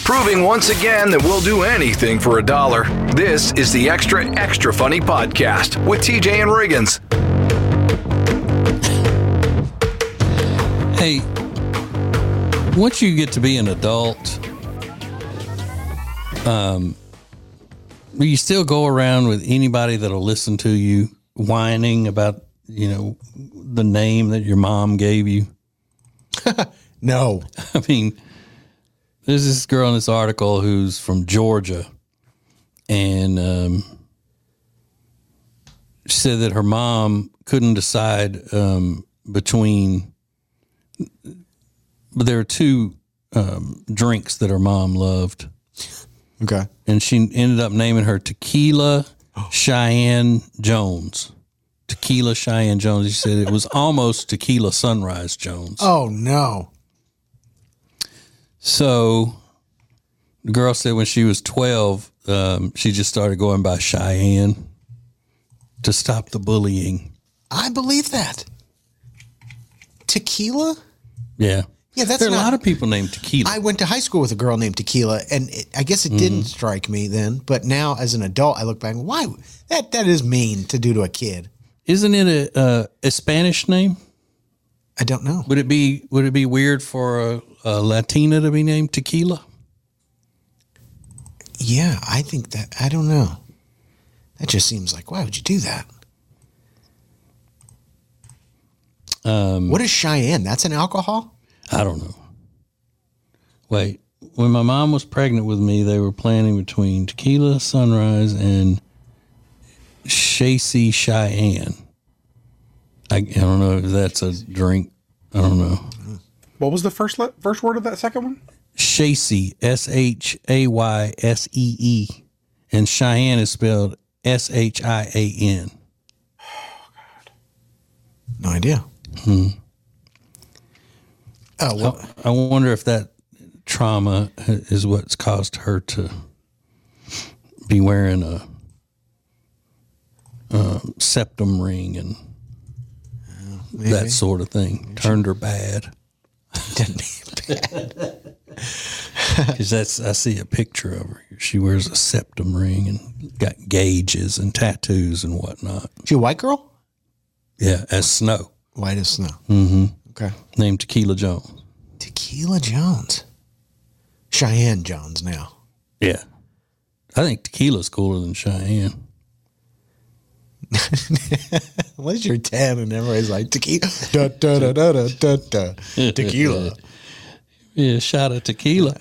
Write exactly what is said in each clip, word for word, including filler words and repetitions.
proving once again that we'll do anything for a dollar. This is the Extra Extra Funny Podcast with T J and Riggins. Hey, once you get to be an adult, um, will you still go around with anybody that'll listen to you whining about, you know, the name that your mom gave you? No. I mean, there's this girl in this article who's from Georgia, and um, she said that her mom couldn't decide um, between, but there are two um, drinks that her mom loved. Okay. And she ended up naming her Tequila Cheyenne Jones. Tequila Cheyenne Jones. She said it was almost Tequila Sunrise Jones. Oh, no. So the girl said when she was twelve, um, she just started going by Cheyenne to stop the bullying. I believe that. Tequila? Yeah. Yeah, that's there are not, a lot of people named Tequila. I went to high school with a girl named Tequila, and it, I guess it mm-hmm. didn't strike me then. But now, as an adult, I look back and why that that is mean to do to a kid. Isn't it a, a, a Spanish name? I don't know. Would it be Would it be weird for a, a Latina to be named Tequila? Yeah, I think that. I don't know. That just seems like, why would you do that? Um, what is Cheyenne? That's an alcohol? I don't know. Wait, when my mom was pregnant with me, they were planning between Tequila Sunrise and Shacy Cheyenne. I, I don't know if that's a drink. I don't know. What was the first le- first word of that second one? Shacy, S H A Y S E E. And Cheyenne is spelled S H I A N. Oh, God. No idea. Hmm. Oh, well. I, I wonder if that trauma is what's caused her to be wearing a, a septum ring and Maybe. that sort of thing. Maybe. Turned her bad. bad. Because that's, I see a picture of her. She wears a septum ring and got gauges and tattoos and whatnot. She a white girl? Yeah, as snow. White as snow. Mm-hmm. Okay. Named Tequila Jones. Tequila Jones. Cheyenne Jones now. Yeah. I think tequila's cooler than Cheyenne. What's your ten? And everybody's like, tequila. Da, da, da, da, da, da, da. Tequila. Yeah, shot of tequila.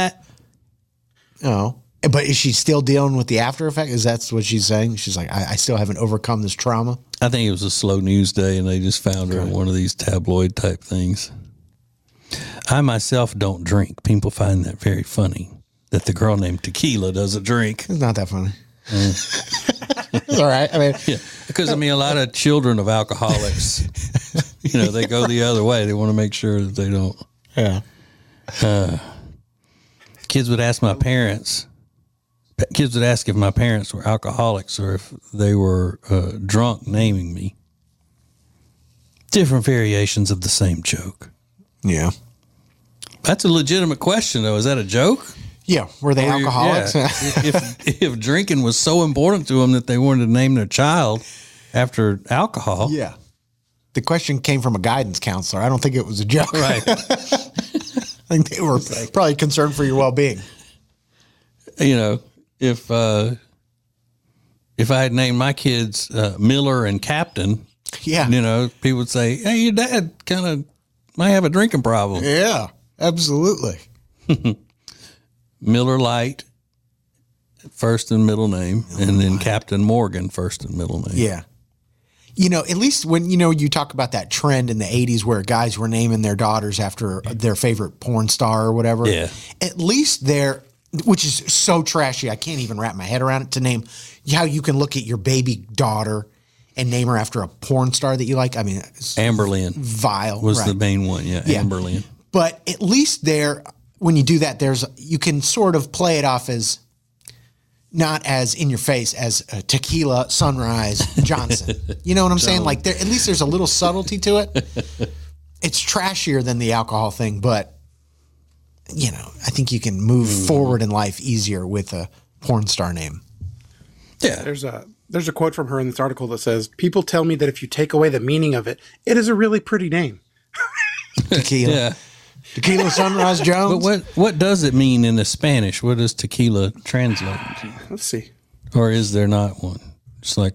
Oh. But is she still dealing with the after effect? Is that what she's saying? She's like, I, I still haven't overcome this trauma? I think it was a slow news day, and they just found her in one of these tabloid type things. I myself don't drink. People find that very funny, that the girl named Tequila doesn't drink. It's not that funny. Mm. It's all right. I mean, yeah, because I mean, a lot of children of alcoholics, you know, they go the other way. They want to make sure that they don't. Yeah. Uh, kids would ask my parents. Kids would ask if my parents were alcoholics or if they were uh, drunk, naming me. Different variations of the same joke. Yeah. That's a legitimate question, though. Is that a joke? Yeah. Were they or alcoholics? Yeah. if, if drinking was so important to them that they wanted to name their child after alcohol. Yeah. The question came from a guidance counselor. I don't think it was a joke. Right. I think they were like, probably concerned for your well-being. You know, if uh, if I had named my kids uh, Miller and Captain, yeah, you know, people would say, "Hey, your dad kind of might have a drinking problem." Yeah, absolutely. Miller Lite, first and middle name, Miller and then Light. Captain Morgan, first and middle name. Yeah. You know, at least when, you know, you talk about that trend in the eighties where guys were naming their daughters after their favorite porn star or whatever. Yeah. At least they're, which is so trashy, I can't even wrap my head around it, to name how you can look at your baby daughter and name her after a porn star that you like. I mean, Amberlynn. Vile. Was right. the main one, yeah, yeah. Amberlynn. But at least there, when you do that, there's you can sort of play it off as, not as in your face as a Tequila Sunrise Johnson. You know what I'm John. saying? Like there, at least there's a little subtlety to it. It's trashier than the alcohol thing, but you know, I think you can move mm. forward in life easier with a porn star name. Yeah. There's a there's a quote from her in this article that says, "People tell me that if you take away the meaning of it, it is a really pretty name." Tequila. Yeah. Tequila Sunrise Jones. But what what does it mean in the Spanish? What does tequila translate? Let's see. Or is there not one? It's like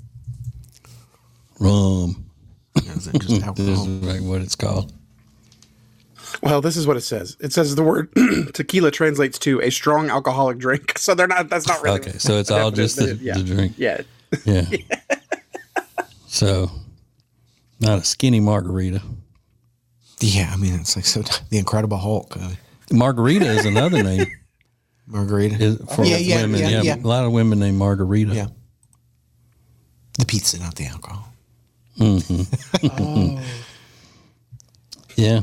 rum. Is it just alcohol? This is like what it's called. Well, this is what it says. It says the word tequila translates to a strong alcoholic drink. So they're not. That's not really. Okay, so it's all just the, yeah. the drink. Yeah. Yeah. So, not a skinny margarita. Yeah, I mean it's like so. The Incredible Hulk. Uh, Margarita is another name. Margarita is for yeah, yeah, women. Yeah, yeah, yeah, a lot of women named Margarita. Yeah. The pizza, not the alcohol. Mm-hmm. oh. Yeah.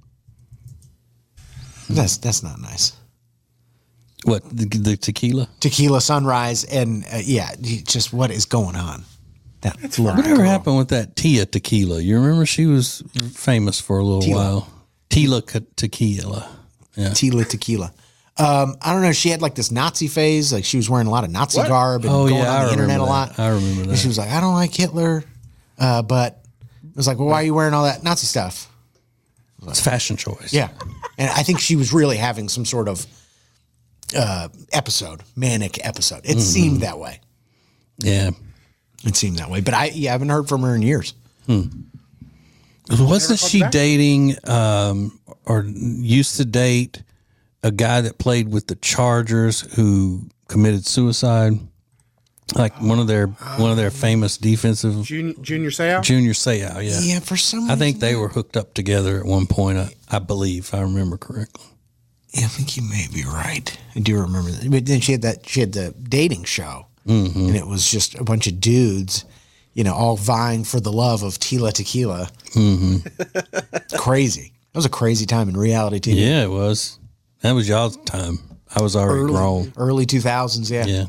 That's that's not nice. What the, the tequila? Tequila Sunrise, and uh, yeah, just what is going on? That whatever happened with that Tia Tequila? You remember she was famous for a little Tila. while. Tila Tequila. Yeah. Tila Tequila. Um, I don't know. She had like this Nazi phase. Like she was wearing a lot of Nazi what? garb and oh, going yeah, on I the internet that. a lot. I remember that. And she was like, I don't like Hitler, uh, but it was like, well, why are you wearing all that Nazi stuff? It's fashion choice. Yeah. And I think she was really having some sort of uh, episode, manic episode. It mm-hmm. seemed that way. Yeah. It seemed that way. But I, yeah, I haven't heard from her in years. Hmm. Wasn't she dating um, or used to date a guy that played with the Chargers who committed suicide? Like one of their one of their famous defensive Junior, Junior Seau? Junior Seau, yeah. Yeah, for some reason. I think they were hooked up together at one point, I, I believe, if I remember correctly. Yeah, I think you may be right. I do remember that. But then she had that she had the dating show. Mm-hmm. And it was just a bunch of dudes, you know, all vying for the love of Tila Tequila. Mm-hmm. Crazy. That was a crazy time in reality T V. Yeah, it was. That was y'all's time. I was already early, grown. Early two thousands, yeah. Yeah.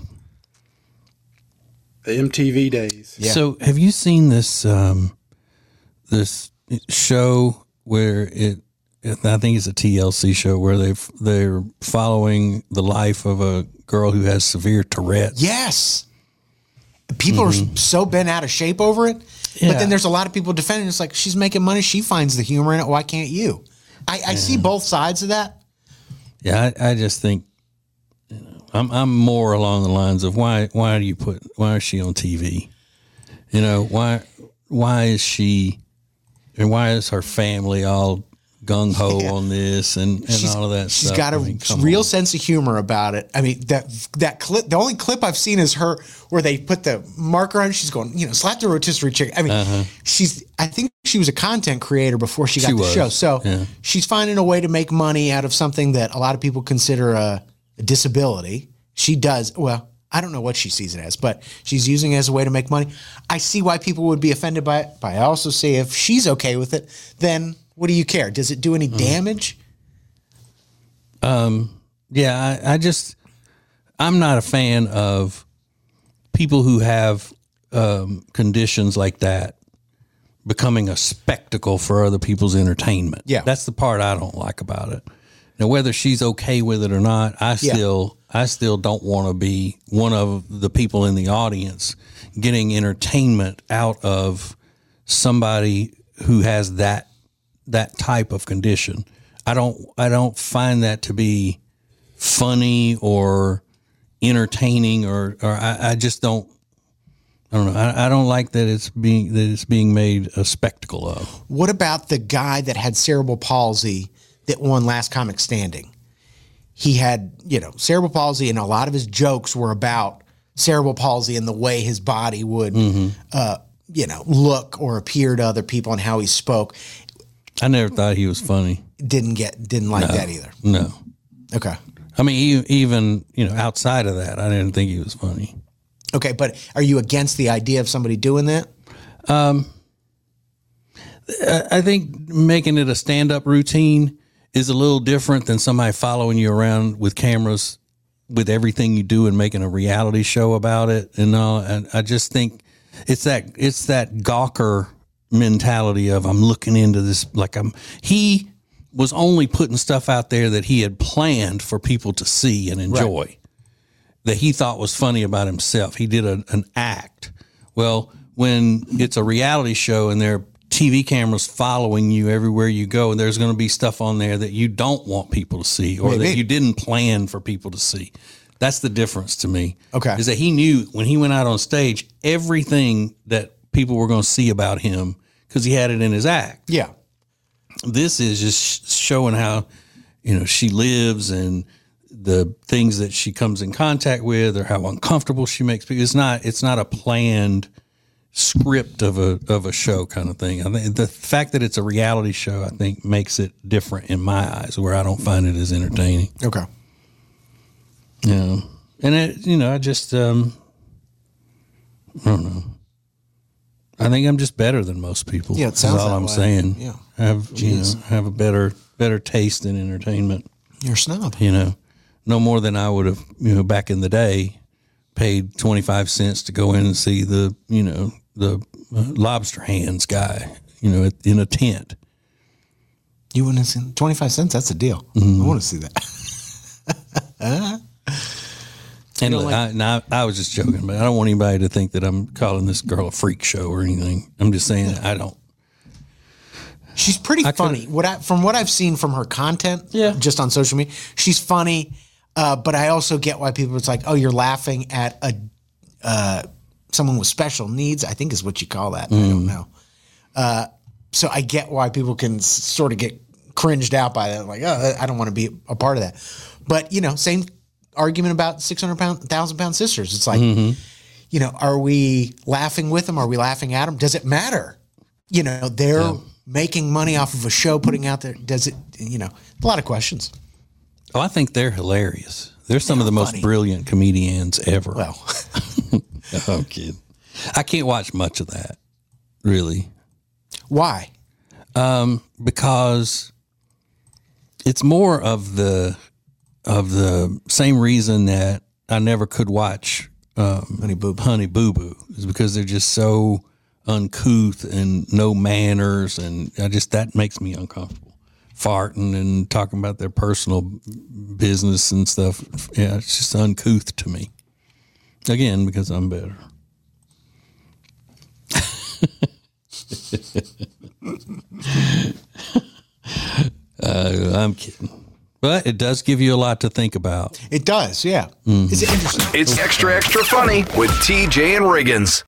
The M T V days. Yeah. So have you seen this um, this show where it, I think it's a T L C show where they they're following the life of a girl who has severe Tourette's. Yes. People mm-hmm. are so bent out of shape over it. Yeah. But then there's a lot of people defending. It's like, she's making money. She finds the humor in it. Why can't you? I, I yeah. see both sides of that. Yeah, I, I just think, you know, I'm I'm more along the lines of why why do you put why is she on T V? You know, why why is she and why is her family all gung ho yeah. on this and, and she's, all of that she's stuff. got a I mean, real on. sense of humor about it. I mean, that that clip, the only clip I've seen is her where they put the marker on. She's going, you know, slap the rotisserie chicken. I mean, uh-huh. she's, I think she was a content creator before she got she the was. show. So yeah. she's finding a way to make money out of something that a lot of people consider a, a disability. She does, well, I don't know what she sees it as, but she's using it as a way to make money. I see why people would be offended by it, but I also say if she's okay with it, then what do you care? Does it do any damage? Um, yeah, I, I just, I'm not a fan of people who have um, conditions like that becoming a spectacle for other people's entertainment. Yeah. That's the part I don't like about it. Now, whether she's okay with it or not, I Yeah. still, I still don't want to be one of the people in the audience getting entertainment out of somebody who has that that type of condition. I don't I don't find that to be funny or entertaining or or I, I just don't I don't know. I, I don't like that it's being that it's being made a spectacle of. What about the guy that had cerebral palsy that won Last Comic Standing? He had, you know, cerebral palsy, and a lot of his jokes were about cerebral palsy and the way his body would, mm-hmm. uh, you know, look or appear to other people and how he spoke. I never thought he was funny. Didn't get, didn't like no, that either. No. Okay. I mean, even, you know, outside of that, I didn't think he was funny. Okay, but are you against the idea of somebody doing that? Um, I think making it a stand-up routine is a little different than somebody following you around with cameras with everything you do and making a reality show about it and all. And I just think it's that it's that Gawker mentality of I'm looking into this like I'm he was only putting stuff out there that he had planned for people to see and enjoy, right. that he thought was funny about himself. He did a, an act. Well, when it's a reality show and there are T V cameras following you everywhere you go, and there's going to be stuff on there that you don't want people to see or Maybe. that you didn't plan for people to see. That's the difference to me. Okay. Is that he knew when he went out on stage, everything that people were going to see about him because he had it in his act. Yeah. This is just showing how, you know, she lives and the things that she comes in contact with or how uncomfortable she makes people. It's not, it's not a planned script of a of a show kind of thing. I think the fact that it's a reality show, I think, makes it different in my eyes, where I don't find it as entertaining. Okay. Yeah, and it, you know, I just um, I don't know. I think I'm just better than most people. Yeah, it sounds all that I'm way. saying. Yeah, I have you know have a better better taste in entertainment. You're a snob. You know, no more than I would have. You know, back in the day, paid twenty-five cents to go in and see the you know. the uh, lobster hands guy, you know, in a tent. You wouldn't have seen twenty-five cents? That's a deal. Mm-hmm. I want to see that. and look, like- I, I, I was just joking, but I don't want anybody to think that I'm calling this girl a freak show or anything. I'm just saying I don't. She's pretty I funny. could've- What I, from what I've seen from her content, Yeah. just on social media, she's funny. Uh, but I also get why people, it's like, oh, you're laughing at a uh, someone with special needs, I think is what you call that. Mm. I don't know. Uh, so I get why people can s- sort of get cringed out by that. Like, oh, I don't want to be a part of that. But, you know, same argument about six hundred pound, one thousand pound sisters. It's like, mm-hmm. you know, are we laughing with them? Are we laughing at them? Does it matter? You know, they're yeah. making money off of a show putting out there. Does it, you know, a lot of questions. Oh, I think they're hilarious. They're some they're of the funny. most brilliant comedians ever. Well, I'm kidding. I can't watch much of that, really. Why? Um, because it's more of the of the same reason that I never could watch um, Honey Boo Boo. Honey Boo Boo is because they're just so uncouth and no manners, and I just that makes me uncomfortable. Farting and talking about their personal business and stuff. Yeah, it's just uncouth to me. Again, because I'm better. uh, I'm kidding. But it does give you a lot to think about. It does, yeah. Mm-hmm. It's interesting. It's Extra Extra Funny with T J and Riggins.